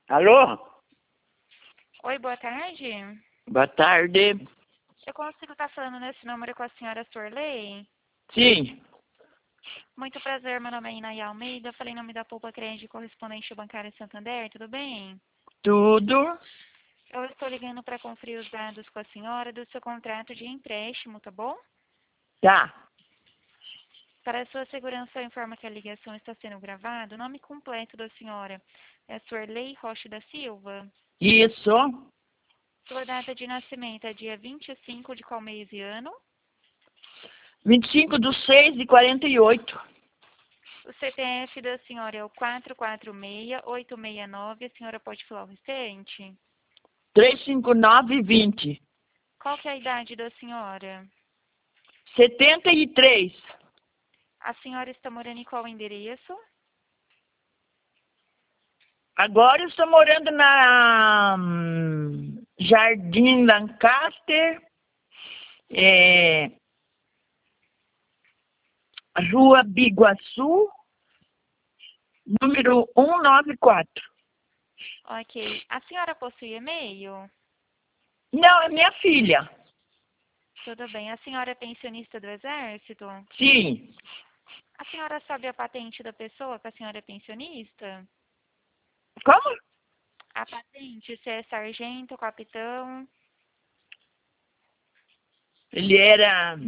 Alô? Oi, boa tarde. Boa tarde. Eu consigo estar falando nesse número com a senhora Sorley? Sim, Muito prazer, meu nome é Inaia Almeida. Falei em nome da Poupa Crédito Correspondente Bancária Santander, tudo bem? tudo. Eu estou ligando para conferir os dados com a senhora do seu contrato de empréstimo, tá bom? Tá. Para a sua segurança, eu informo que a ligação está sendo gravada. O nome completo da senhora é Sorley Rocha da Silva. Isso. Sua data de nascimento é dia 25 de qual mês e ano? 25/6/48. O CPF da senhora é o 446869. A senhora pode falar o restante? 359/20. Qual que é a idade da senhora? 73. A senhora está morando em qual endereço? Agora eu estou morando na Jardim Lancaster, Rua Biguaçu, número 194. Ok. A senhora possui e-mail? Não, é minha filha. Tudo bem. A senhora é pensionista do Exército? Sim. A senhora sabe a patente da pessoa que a senhora é pensionista? Como? A patente, se é sargento, capitão? Ele era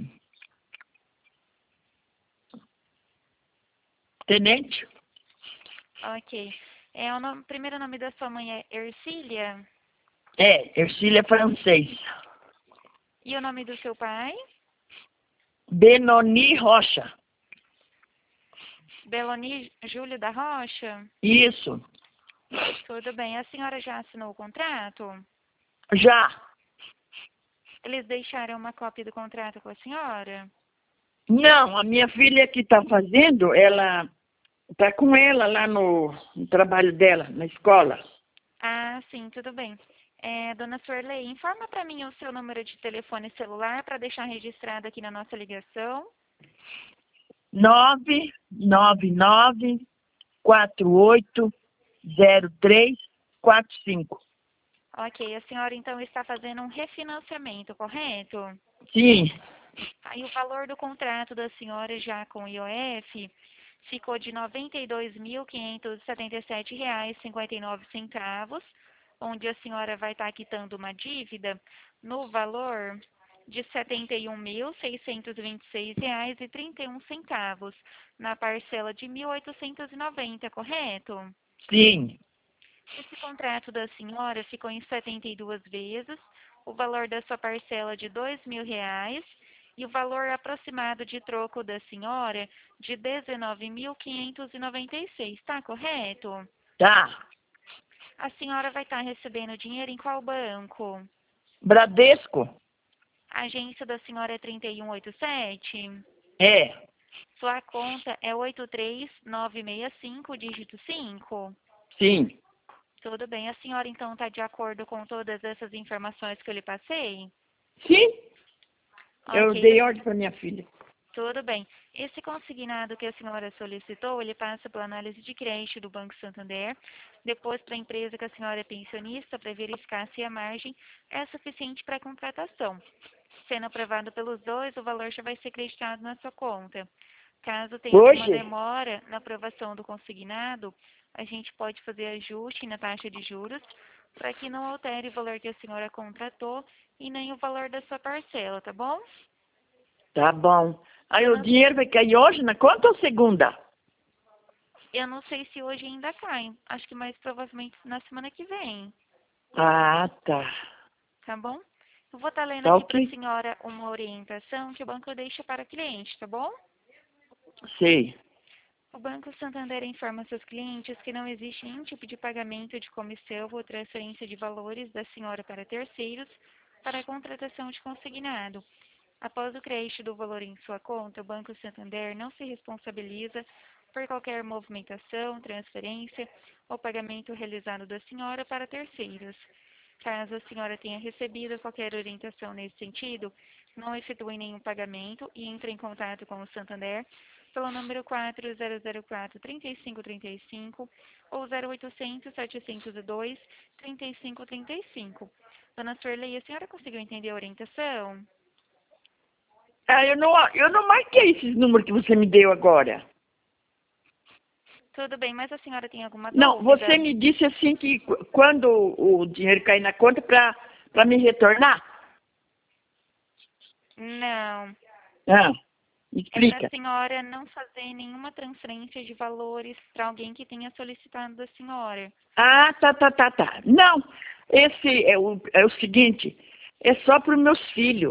tenente? Ok. O primeiro nome da sua mãe é Ercília? Ercília francês. E o nome do seu pai? Benoni Rocha. Beloni Júlio da Rocha? Isso. Tudo bem. A senhora já assinou o contrato? Já. Eles deixaram uma cópia do contrato com a senhora? Não, a minha filha que está fazendo, ela está com ela lá no trabalho dela, na escola. Ah, sim, tudo bem. Dona Suerley, informa para mim o seu número de telefone celular para deixar registrado aqui na nossa ligação. 999480345. Ok, a senhora então está fazendo um refinanciamento, correto? Sim, Aí o valor do contrato da senhora já com o IOF ficou de R$ 92.577,59, onde a senhora vai estar quitando uma dívida no valor de R$ 71.626,31, na parcela de 1.890, correto? sim, Esse contrato da senhora ficou em 72 vezes, o valor da sua parcela de R$ 2.000 e o valor aproximado de troco da senhora de R$ 19.596, tá correto? tá. A senhora vai estar recebendo dinheiro em qual banco? Bradesco? A agência da senhora é 3187? É, Sua conta é 83965, dígito 5? sim, Tudo bem. A senhora então está de acordo com todas essas informações que eu lhe passei? sim. Eu Ok, dei ordem para minha filha. tudo bem. Esse consignado que a senhora solicitou, ele passa pela análise de crédito do Banco Santander, depois para a empresa que a senhora é pensionista, para verificar se a margem é suficiente para a contratação. Sendo aprovado pelos dois, o valor já vai ser creditado na sua conta. Caso tenha alguma Hoje? demora na aprovação do consignado, a gente pode fazer ajuste na taxa de juros para que não altere o valor que a senhora contratou e nem o valor da sua parcela, tá bom? Tá bom. Aí Eu o não, dinheiro vai cair hoje na conta ou segunda? eu não sei se hoje ainda cai. Acho que mais provavelmente na semana que vem, Ah, tá. tá bom? Eu vou estar lendo Tá aqui para a ok. senhora uma orientação que o banco deixa para cliente, tá bom? Sei. O Banco Santander informa seus clientes que não existe nenhum tipo de pagamento de comissão ou transferência de valores da senhora para terceiros para a contratação de consignado. Após o crédito do valor em sua conta, o Banco Santander não se responsabiliza por qualquer movimentação, transferência ou pagamento realizado da senhora para terceiros. Caso a senhora tenha recebido qualquer orientação nesse sentido, não efetue nenhum pagamento e entre em contato com o Santander pelo número 4004-3535 ou 0800 702 3535. Dona Suerlei, a senhora conseguiu entender a orientação? Ah, eu não marquei esses números que você me deu agora. Tudo bem, mas a senhora tem alguma Não, dúvida? você me disse assim que quando o dinheiro cair na conta para me retornar? Não. Ah, É explica. para a senhora não fazer nenhuma transferência de valores para alguém que tenha solicitado da senhora. Ah, tá. Não, esse é o seguinte, é só para os meus filhos.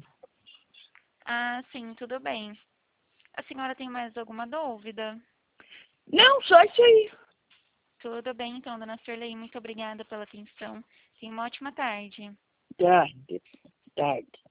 Ah, sim, tudo bem. A senhora tem mais alguma dúvida? Não, só isso aí. Tudo bem, então, dona Suerlei, muito obrigada pela atenção. Tenha uma ótima tarde. Tá, tarde.